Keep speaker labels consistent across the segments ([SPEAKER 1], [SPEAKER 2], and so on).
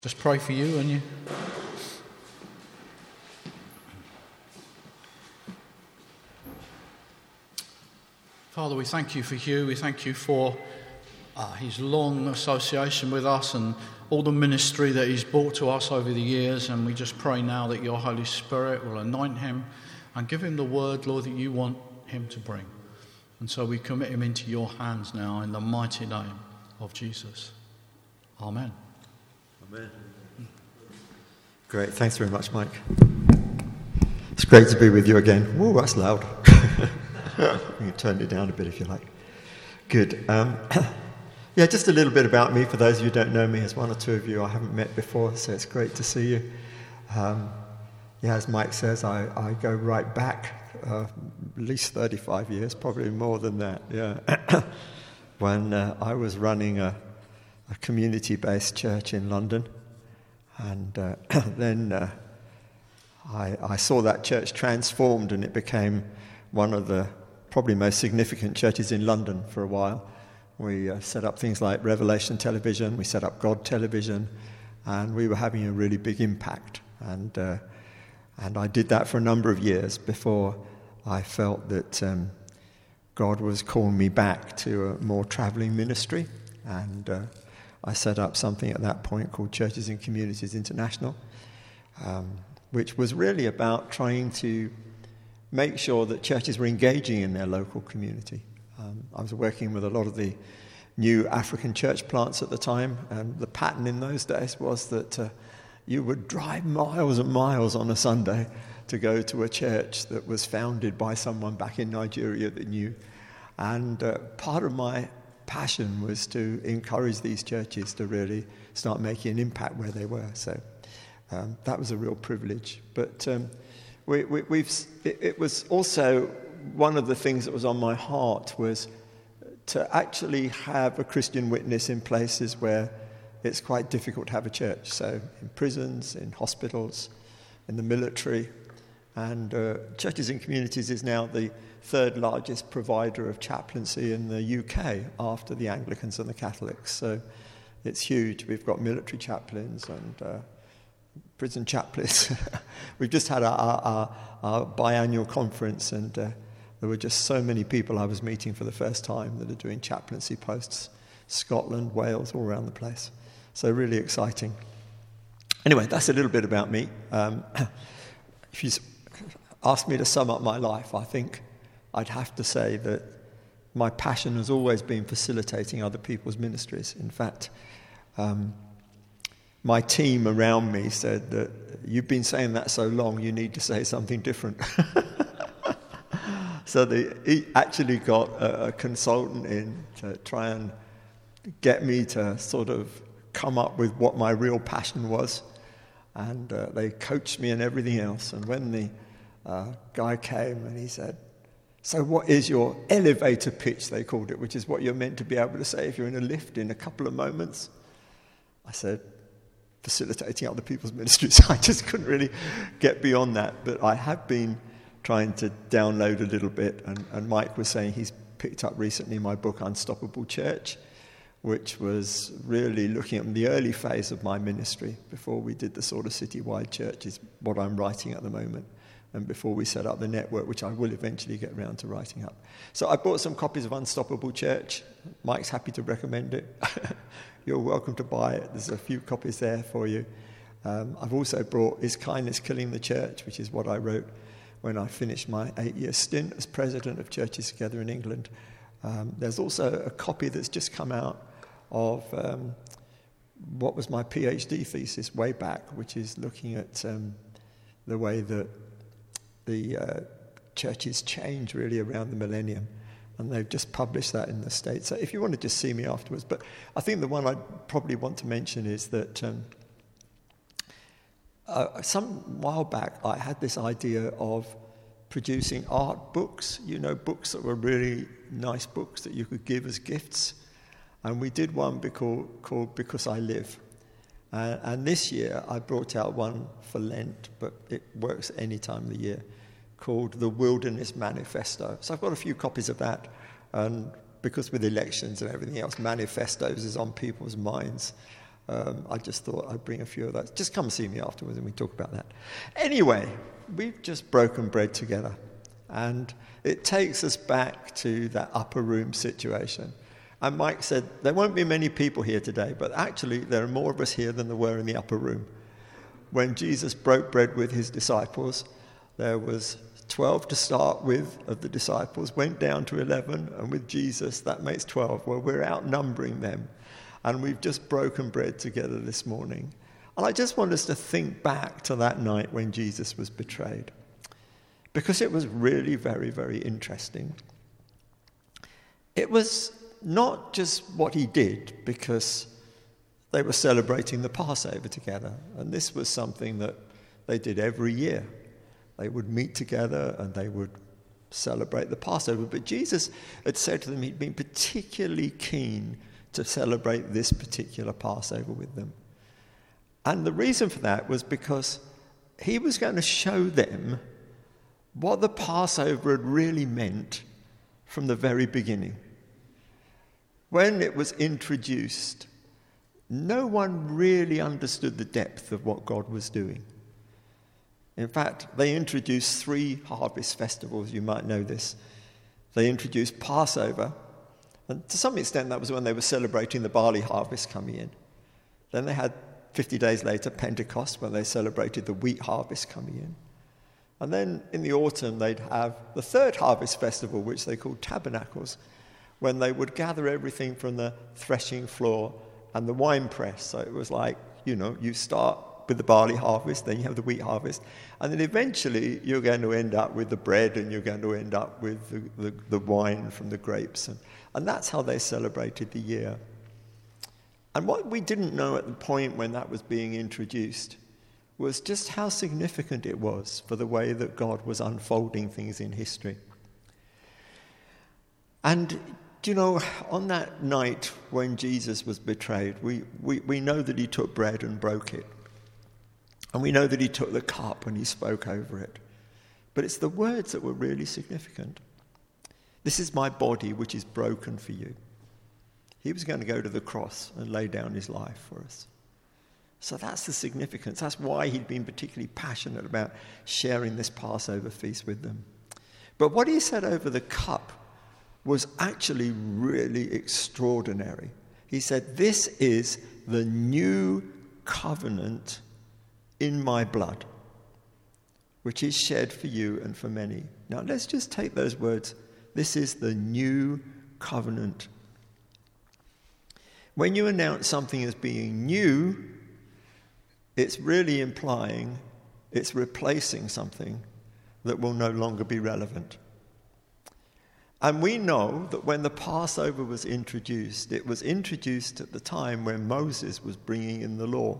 [SPEAKER 1] Just pray for you and you. Father, we thank you for Hugh. We thank you for his long association with us and all the ministry that he's brought to us over the years. And we just pray now that your Holy Spirit will anoint him and give him the word, Lord, that you want him to bring. And so we commit him into your hands now in the mighty name of Jesus. Amen.
[SPEAKER 2] Amen. Great. Thanks very much, Mike. It's great to be with you again. Whoa, that's loud. You can turn it down a bit if you like. Good. Yeah, just a little bit about me. For those of you who don't know me, there's one or two of you I haven't met before, so it's great to see you. As Mike says, I go right back at least 35 years, probably more than that, yeah. When I was running a community-based church in London, and then I saw that church transformed, and it became one of the probably most significant churches in London for a while. We set up things like Revelation Television, we set up God Television, and we were having a really big impact. And I did that for a number of years before I felt that God was calling me back to a more travelling ministry. And I set up something at that point called Churches and Communities International, which was really about trying to make sure that churches were engaging in their local community. I was working with a lot of the new African church plants at the time, and the pattern in those days was that you would drive miles and miles on a Sunday to go to a church that was founded by someone back in Nigeria that knew. And part of my passion was to encourage these churches to really start making an impact where they were. So that was a real privilege. But it was also one of the things that was on my heart was to actually have a Christian witness in places where it's quite difficult to have a church. So in prisons, in hospitals, in the military. And Churches and Communities is now the third largest provider of chaplaincy in the UK after the Anglicans and the Catholics. So it's huge. We've got military chaplains and prison chaplains. We've just had our biannual conference, and there were just so many people I was meeting for the first time that are doing chaplaincy posts. Scotland, Wales, all around the place. So really exciting. Anyway, that's a little bit about me. If you ask me to sum up my life, I think I'd have to say that my passion has always been facilitating other people's ministries. In fact, my team around me said that you've been saying that so long, you need to say something different. So they actually got a consultant in to try and get me to sort of come up with what my real passion was. And they coached me and everything else. And when the guy came and he said, "So what is your elevator pitch," they called it, which is what you're meant to be able to say if you're in a lift in a couple of moments. I said, facilitating other people's ministries. I just couldn't really get beyond that. But I have been trying to download a little bit. And Mike was saying he's picked up recently my book, Unstoppable Church, which was really looking at the early phase of my ministry before we did the sort of citywide church, is what I'm writing at the moment, and before we set up the network, which I will eventually get around to writing up. So I bought some copies of Unstoppable Church. Mike's happy to recommend it. You're welcome to buy it. There's a few copies there for you. I've also brought Is Kindness Killing the Church, which is what I wrote when I finished my 8-year stint as president of Churches Together in England. There's also a copy that's just come out of what was my PhD thesis way back, which is looking at the way that the churches change really around the millennium. And they've just published that in the States. So if you want to just see me afterwards. But I think the one I'd probably want to mention is that some while back I had this idea of producing art books, books that were really nice books that you could give as gifts. And we did one called Because I Live. And this year I brought out one for Lent, but it works any time of the year, called The Wilderness Manifesto. So I've got a few copies of that, and because with elections and everything else, manifestos is on people's minds. I just thought I'd bring a few of those. Just come see me afterwards and we talk about that. Anyway, we've just broken bread together. And it takes us back to that upper room situation. And Mike said, there won't be many people here today, but actually there are more of us here than there were in the upper room. When Jesus broke bread with his disciples, there was 12 to start with of the disciples, went down to 11, and with Jesus that makes 12. Well, we're outnumbering them. And we've just broken bread together this morning. And I just want us to think back to that night when Jesus was betrayed. Because it was really very, very interesting. It was not just what he did, because they were celebrating the Passover together. And this was something that they did every year. They would meet together and they would celebrate the Passover. But Jesus had said to them he'd been particularly keen to celebrate this particular Passover with them. And the reason for that was because he was going to show them what the Passover had really meant from the very beginning. When it was introduced, no one really understood the depth of what God was doing. In fact, they introduced 3 harvest festivals, you might know this. They introduced Passover, and to some extent that was when they were celebrating the barley harvest coming in. Then they had 50 days later Pentecost, when they celebrated the wheat harvest coming in. And then in the autumn they'd have the 3rd harvest festival, which they called Tabernacles, when they would gather everything from the threshing floor and the wine press. So it was like, you start with the barley harvest, then you have the wheat harvest, and then eventually you're going to end up with the bread and you're going to end up with the wine from the grapes. And that's how they celebrated the year. And what we didn't know at the point when that was being introduced was just how significant it was for the way that God was unfolding things in history. And on that night when Jesus was betrayed, we know that he took bread and broke it. And we know that he took the cup and he spoke over it. But it's the words that were really significant. This is my body which is broken for you. He was going to go to the cross and lay down his life for us. So that's the significance. That's why he'd been particularly passionate about sharing this Passover feast with them. But what he said over the cup was actually really extraordinary. He said, this is the new covenant in my blood, which is shed for you and for many. Now let's just take those words. This is the new covenant. When you announce something as being new, it's really implying it's replacing something that will no longer be relevant. And we know that when the Passover was introduced, it was introduced at the time when Moses was bringing in the law.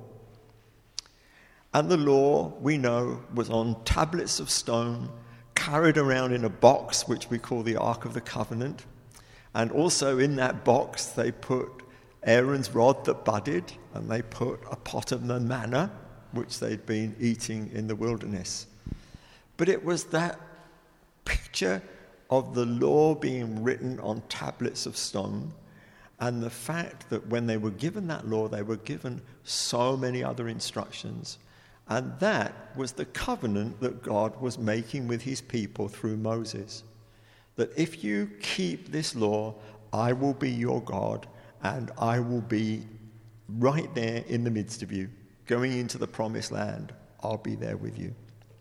[SPEAKER 2] And the law, we know, was on tablets of stone, carried around in a box, which we call the Ark of the Covenant. And also in that box, they put Aaron's rod that budded, and they put a pot of the manna, which they'd been eating in the wilderness. But it was that picture of the law being written on tablets of stone, and the fact that when they were given that law, they were given so many other instructions. And that was the covenant that God was making with his people through Moses. That if you keep this law, I will be your God, and I will be right there in the midst of you. Going into the promised land, I'll be there with you.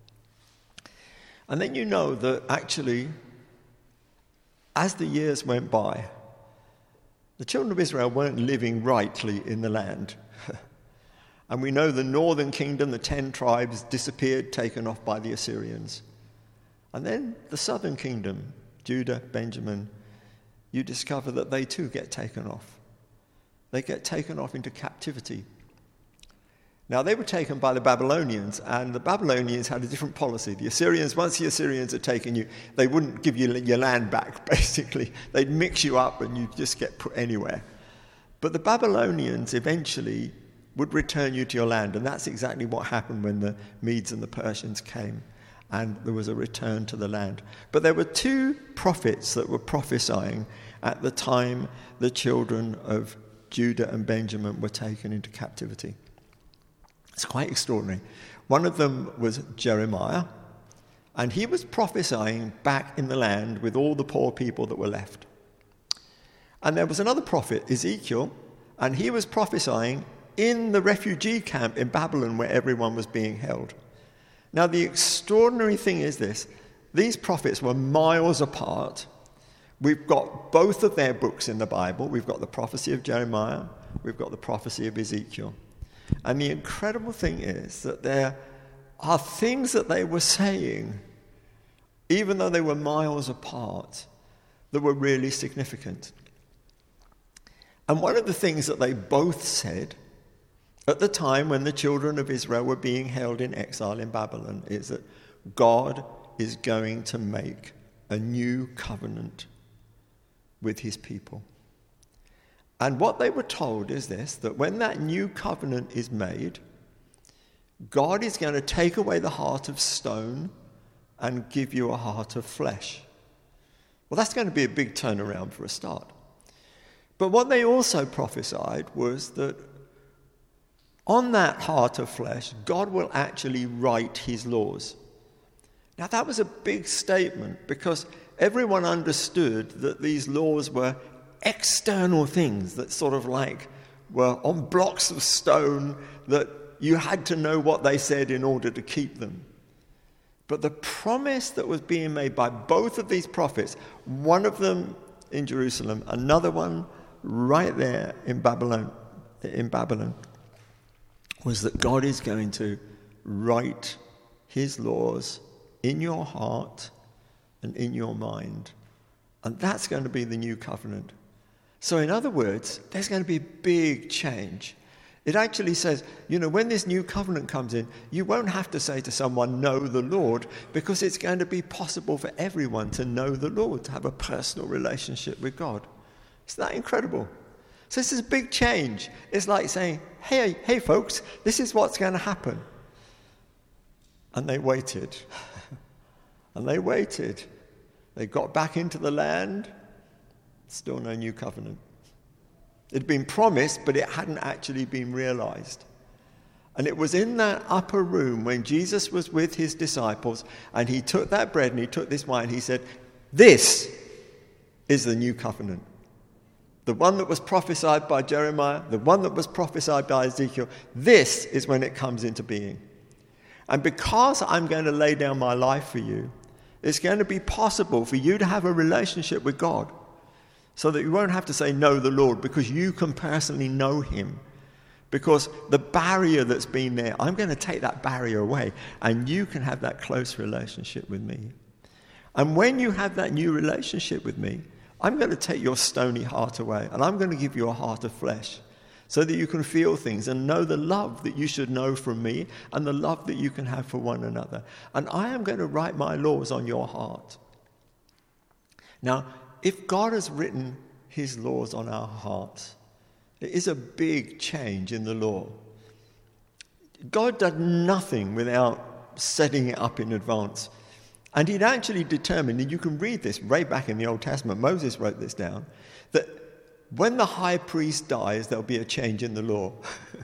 [SPEAKER 2] And then you know that actually, as the years went by, the children of Israel weren't living rightly in the land. And we know the northern kingdom, the 10 tribes, disappeared, taken off by the Assyrians. And then the southern kingdom, Judah, Benjamin, you discover that they too get taken off. They get taken off into captivity. Now, they were taken by the Babylonians, and the Babylonians had a different policy. The Assyrians, once the Assyrians had taken you, they wouldn't give you your land back, basically. They'd mix you up and you'd just get put anywhere. But the Babylonians eventually would return you to your land, and that's exactly what happened when the Medes and the Persians came, and there was a return to the land. But there were 2 prophets that were prophesying at the time the children of Judah and Benjamin were taken into captivity. It's quite extraordinary. One of them was Jeremiah, and he was prophesying back in the land with all the poor people that were left. And there was another prophet, Ezekiel, and he was prophesying in the refugee camp in Babylon where everyone was being held. Now, the extraordinary thing is this. These prophets were miles apart. We've got both of their books in the Bible. We've got the prophecy of Jeremiah. We've got the prophecy of Ezekiel. And the incredible thing is that there are things that they were saying, even though they were miles apart, that were really significant. And one of the things that they both said at the time when the children of Israel were being held in exile in Babylon is that God is going to make a new covenant with his people. And what they were told is this, that when that new covenant is made, God is going to take away the heart of stone and give you a heart of flesh. Well, that's going to be a big turnaround for a start. But what they also prophesied was that on that heart of flesh, God will actually write his laws. Now, that was a big statement because everyone understood that these laws were external things that sort of like were on blocks of stone that you had to know what they said in order to keep them. But the promise that was being made by both of these prophets, one of them in Jerusalem, another one right there in Babylon, was that God is going to write his laws in your heart and in your mind. And that's going to be the new covenant. So in other words, there's going to be a big change. It actually says, when this new covenant comes in, you won't have to say to someone, know the Lord, because it's going to be possible for everyone to know the Lord, to have a personal relationship with God. Isn't that incredible? So this is a big change. It's like saying, hey folks, this is what's going to happen. And they waited. And they waited. They got back into the land. Still no new covenant. It had been promised, but it hadn't actually been realized. And it was in that upper room when Jesus was with his disciples, and he took that bread and he took this wine, he said, this is the new covenant. The one that was prophesied by Jeremiah, the one that was prophesied by Ezekiel, this is when it comes into being. And because I'm going to lay down my life for you, it's going to be possible for you to have a relationship with God so that you won't have to say, know the Lord, because you can personally know him. Because the barrier that's been there, I'm going to take that barrier away, and you can have that close relationship with me. And when you have that new relationship with me, I'm going to take your stony heart away, and I'm going to give you a heart of flesh so that you can feel things and know the love that you should know from me and the love that you can have for one another. And I am going to write my laws on your heart. Now, if God has written his laws on our hearts, it is a big change in the law. God does nothing without setting it up in advance. And he'd actually determined, and you can read this way back in the Old Testament, Moses wrote this down, that when the high priest dies, there'll be a change in the law.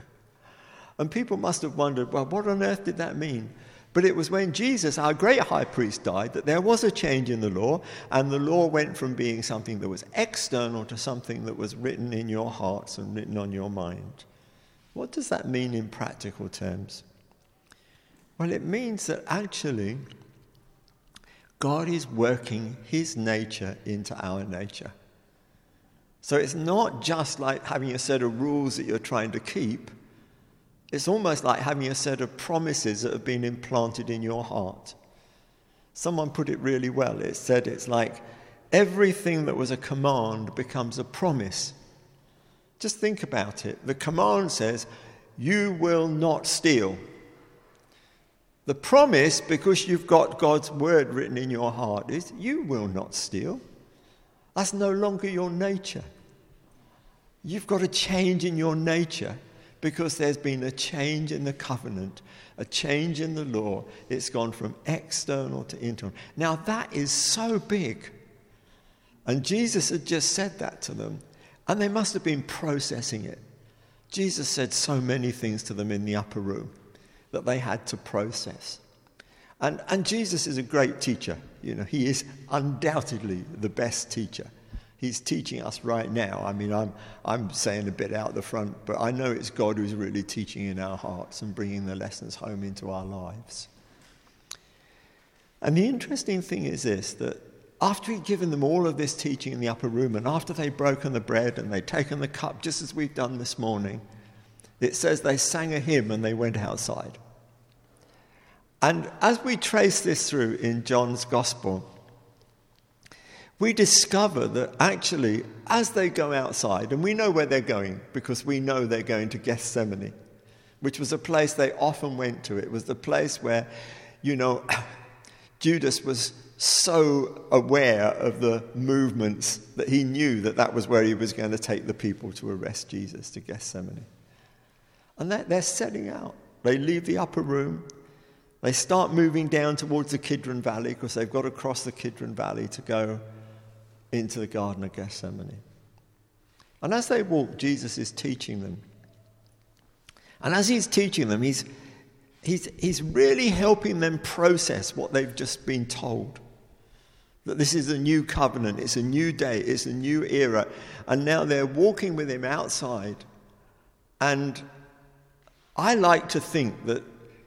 [SPEAKER 2] And people must have wondered, well, what on earth did that mean? But it was when Jesus, our great high priest, died that there was a change in the law, and the law went from being something that was external to something that was written in your hearts and written on your mind. What does that mean in practical terms? Well, it means that actually God is working his nature into our nature. So it's not just like having a set of rules that you're trying to keep. It's almost like having a set of promises that have been implanted in your heart. Someone put it really well. It said it's like everything that was a command becomes a promise. Just think about it. The command says, you will not steal. The promise, because you've got God's word written in your heart, is you will not steal. That's no longer your nature. You've got a change in your nature because there's been a change in the covenant, a change in the law. It's gone from external to internal. Now that is so big. And Jesus had just said that to them. And they must have been processing it. Jesus said so many things to them in the upper room that they had to process. And Jesus is a great teacher. You know, he is undoubtedly the best teacher. He's teaching us right now. I mean, I'm saying a bit out the front, but I know it's God who's really teaching in our hearts and bringing the lessons home into our lives. And the interesting thing is this, that after he'd given them all of this teaching in the upper room, and after they'd broken the bread and they'd taken the cup, just as we've done this morning, it says they sang a hymn and they went outside. And as we trace this through in John's Gospel, we discover that actually, as they go outside, and we know where they're going because we know they're going to Gethsemane, which was a place they often went to. It was the place where, you know, Judas was so aware of the movements that he knew that that was where he was going to take the people to arrest Jesus, to Gethsemane. And they're setting out. They leave the upper room. They start moving down towards the Kidron Valley because they've got to cross the Kidron Valley to go into the Garden of Gethsemane. And as they walk, Jesus is teaching them. And as he's teaching them, he's really helping them process what they've just been told. That this is a new covenant, it's a new day, it's a new era. And now they're walking with him outside. And I like to think that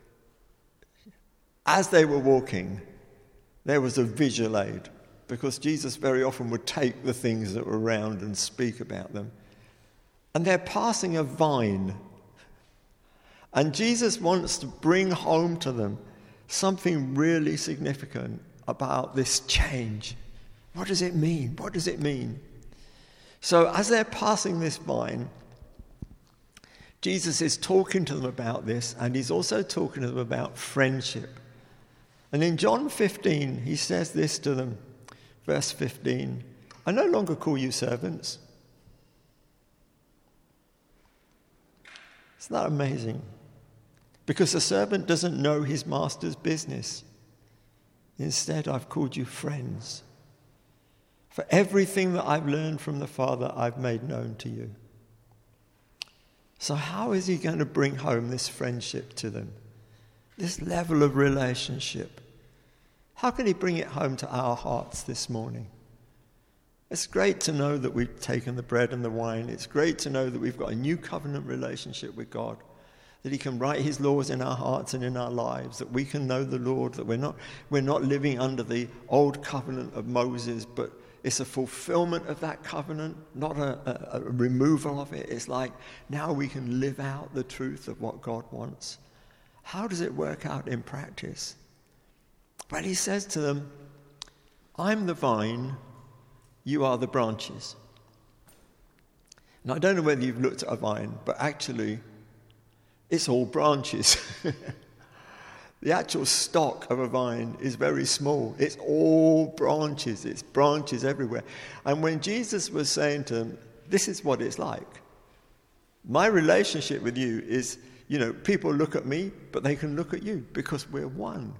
[SPEAKER 2] as they were walking, there was a visual aid, because Jesus very often would take the things that were around and speak about them. And they're passing a vine. And Jesus wants to bring home to them something really significant about this change. What does it mean? What does it mean? So as they're passing this vine, Jesus is talking to them about this, and he's also talking to them about friendship. And in John 15, he says this to them, verse 15, I no longer call you servants. Isn't that amazing? Because a servant doesn't know his master's business. Instead, I've called you friends. For everything that I've learned from the Father, I've made known to you. So how is he going to bring home this friendship to them? This level of relationship. How can he bring it home to our hearts this morning? It's great to know that we've taken the bread and the wine. It's great to know that we've got a new covenant relationship with God, that he can write his laws in our hearts and in our lives, that we can know the Lord, that we're not living under the old covenant of Moses, but it's a fulfillment of that covenant, not a removal of it. It's like now we can live out the truth of what God wants. How does it work out in practice? Well, he says to them, I'm the vine, you are the branches. Now, I don't know whether you've looked at a vine, but actually, it's all branches. The actual stalk of a vine is very small. It's all branches. It's branches everywhere. And when Jesus was saying to them, this is what it's like. My relationship with you is, people look at me, but they can look at you because we're one.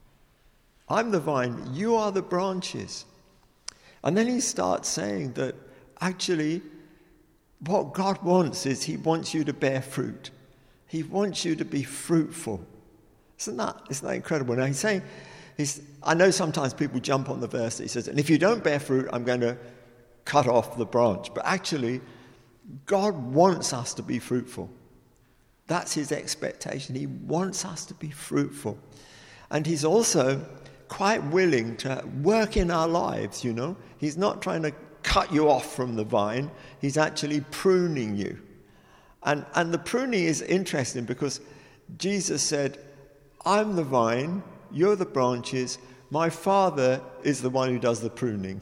[SPEAKER 2] I'm the vine, you are the branches. And then he starts saying that actually what God wants is he wants you to bear fruit. He wants you to be fruitful. Isn't that incredible? Now he's saying, I know sometimes people jump on the verse that he says, and if you don't bear fruit, I'm going to cut off the branch. But actually, God wants us to be fruitful. That's his expectation. He wants us to be fruitful. And he's also quite willing to work in our lives, He's not trying to cut you off from the vine. He's actually pruning you. And the pruning is interesting because Jesus said, I'm the vine, you're the branches, my Father is the one who does the pruning.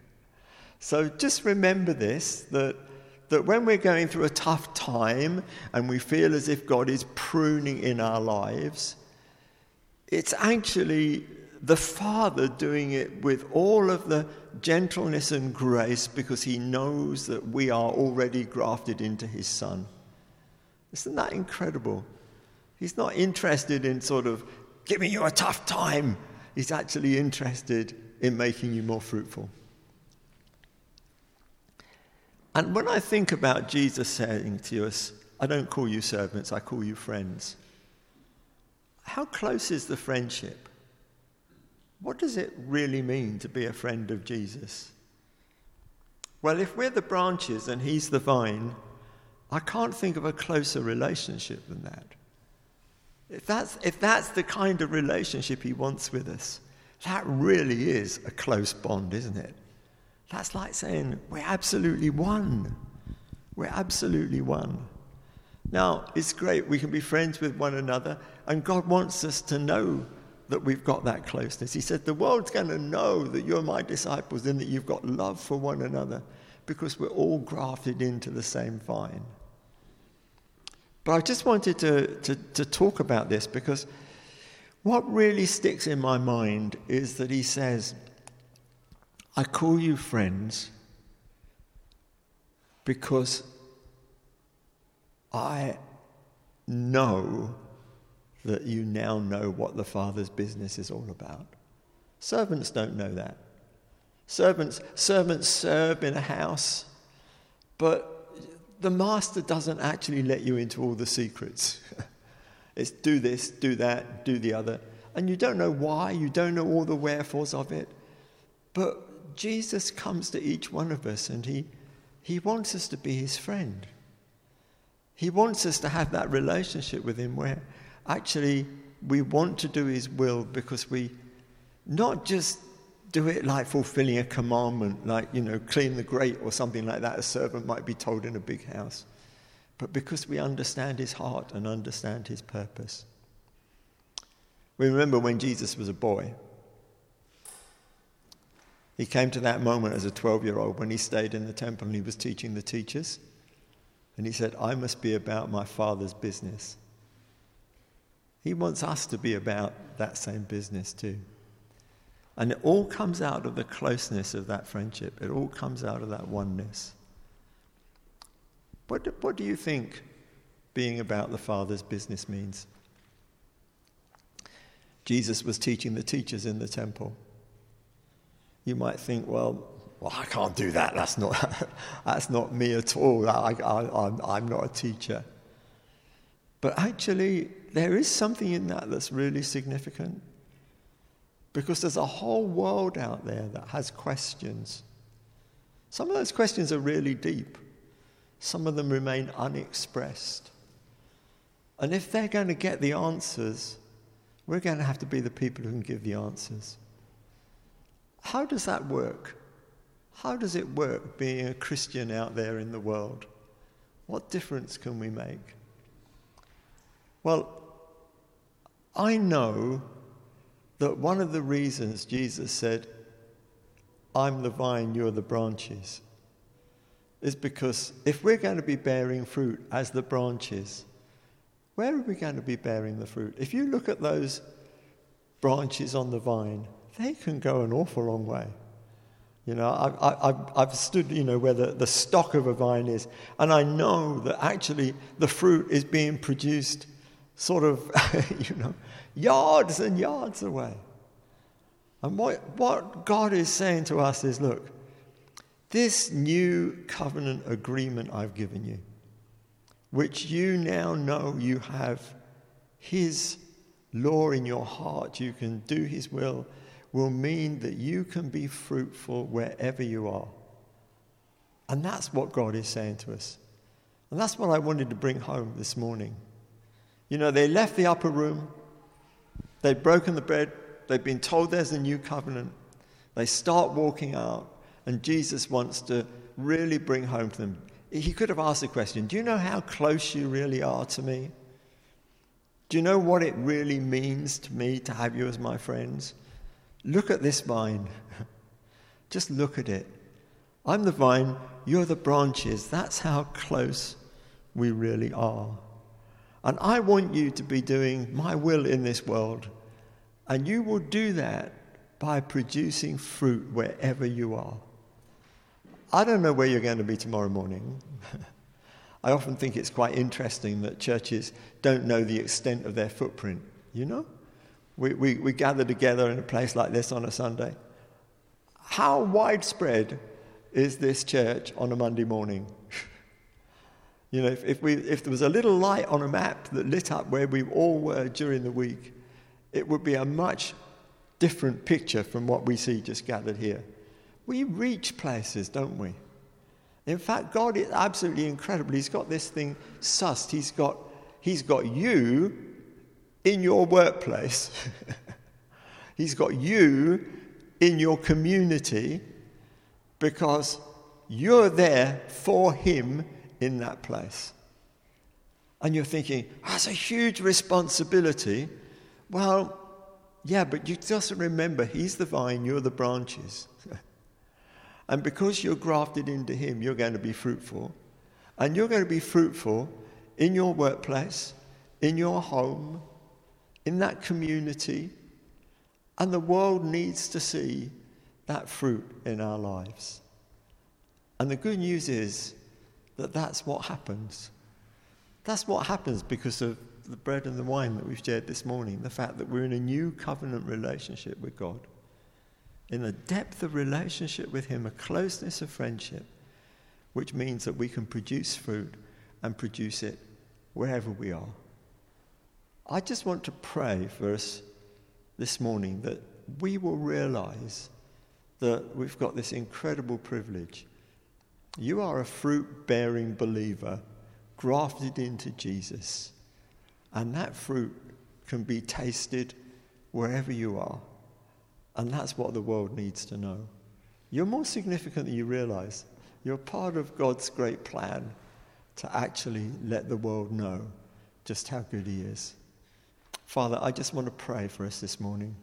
[SPEAKER 2] So just remember this, that when we're going through a tough time and we feel as if God is pruning in our lives, it's actually the Father doing it with all of the gentleness and grace because he knows that we are already grafted into his Son. Isn't that incredible? He's not interested in sort of giving you a tough time. He's actually interested in making you more fruitful. And when I think about Jesus saying to us, I don't call you servants, I call you friends. How close is the friendship? What does it really mean to be a friend of Jesus? Well, if we're the branches and he's the vine, I can't think of a closer relationship than that. If that's the kind of relationship he wants with us, that really is a close bond, isn't it? That's like saying we're absolutely one. We're absolutely one. Now, it's great. We can be friends with one another, and God wants us to know that we've got that closeness. He said, the world's going to know that you're my disciples and that you've got love for one another because we're all grafted into the same vine. But I just wanted to talk about this because what really sticks in my mind is that he says, I call you friends because I know that you now know what the Father's business is all about. Servants don't know that. Servants serve in a house, but the master doesn't actually let you into all the secrets. It's do this, do that, do the other. And you don't know why, you don't know all the wherefores of it. But Jesus comes to each one of us and he wants us to be his friend. He wants us to have that relationship with him where actually we want to do his will because we not just do it like fulfilling a commandment, like, clean the grate or something like that a servant might be told in a big house, but because we understand his heart and understand his purpose. We remember when Jesus was a boy, he came to that moment as a 12-year-old when he stayed in the temple and he was teaching the teachers. And he said, I must be about my Father's business. He wants us to be about that same business too. And it all comes out of the closeness of that friendship. It all comes out of that oneness. What do you think being about the Father's business means? Jesus was teaching the teachers in the temple. You might think, well, I can't do that. That's not me at all. I'm not a teacher. But actually, there is something in that that's really significant. Because there's a whole world out there that has questions. Some of those questions are really deep. Some of them remain unexpressed. And if they're going to get the answers, we're going to have to be the people who can give the answers. How does that work? How does it work being a Christian out there in the world? What difference can we make? Well, I know that one of the reasons Jesus said, I'm the vine, you're the branches, is because if we're going to be bearing fruit as the branches, where are we going to be bearing the fruit? If you look at those branches on the vine, they can go an awful long way. I've stood, where the stock of a vine is, and I know that actually the fruit is being produced sort of, yards and yards away. And what God is saying to us is, look, this new covenant agreement I've given you, which you now know you have his law in your heart, you can do his will mean that you can be fruitful wherever you are. And that's what God is saying to us. And that's what I wanted to bring home this morning. They left the upper room. They'd broken the bread. They'd been told there's a new covenant. They start walking out. And Jesus wants to really bring home to them. He could have asked the question, do you know how close you really are to me? Do you know what it really means to me to have you as my friends? Look at this vine. Just look at it. I'm the vine, you're the branches. That's how close we really are. And I want you to be doing my will in this world. And you will do that by producing fruit wherever you are. I don't know where you're going to be tomorrow morning. I often think it's quite interesting that churches don't know the extent of their footprint, We gather together in a place like this on a Sunday. How widespread is this church on a Monday morning. You know, if there was a little light on a map that lit up where we all were during the week, it would be a much different picture from what we see just gathered here. We reach places, don't we? In fact, God is absolutely incredible. He's got this thing sussed. He's got you in your workplace. He's got you in your community because you're there for him in that place. And you're thinking, that's a huge responsibility. Well, yeah, but you just remember, he's the vine, you're the branches. And because you're grafted into him, you're going to be fruitful. And you're going to be fruitful in your workplace, in your home, in that community. And the world needs to see that fruit in our lives. And the good news is that that's what happens. That's what happens because of the bread and the wine that we've shared this morning. The fact that we're in a new covenant relationship with God. In a depth of relationship with him, a closeness of friendship, which means that we can produce fruit and produce it wherever we are. I just want to pray for us this morning that we will realize that we've got this incredible privilege. You are a fruit-bearing believer grafted into Jesus, and that fruit can be tasted wherever you are. And that's what the world needs to know. You're more significant than you realize. You're part of God's great plan to actually let the world know just how good he is. Father, I just want to pray for us this morning.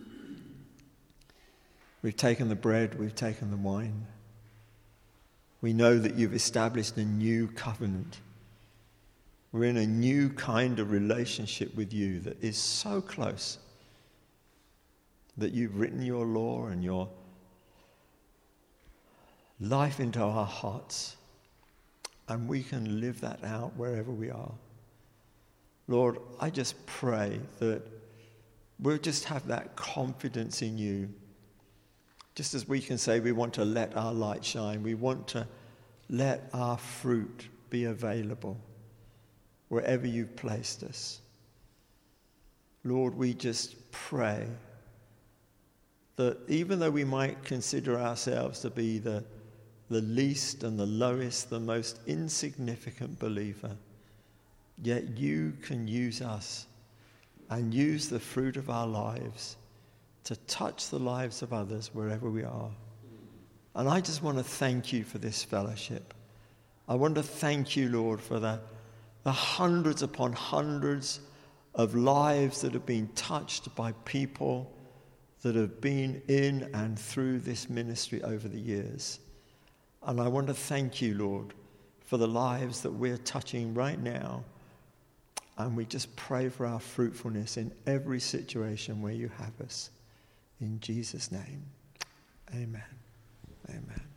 [SPEAKER 2] We've taken the bread, we've taken the wine. We know that you've established a new covenant. We're in a new kind of relationship with you that is so close that you've written your law and your life into our hearts, and we can live that out wherever we are. Lord, I just pray that we'll just have that confidence in you. Just as we can say we want to let our light shine, we want to let our fruit be available wherever you've placed us. Lord, we just pray that even though we might consider ourselves to be the least and the lowest, the most insignificant believer, yet you can use us and use the fruit of our lives to touch the lives of others wherever we are. And I just want to thank you for this fellowship. I want to thank you, Lord, for the hundreds upon hundreds of lives that have been touched by people that have been in and through this ministry over the years. And I want to thank you, Lord, for the lives that we're touching right now. And we just pray for our fruitfulness in every situation where you have us. In Jesus' name, amen. Amen.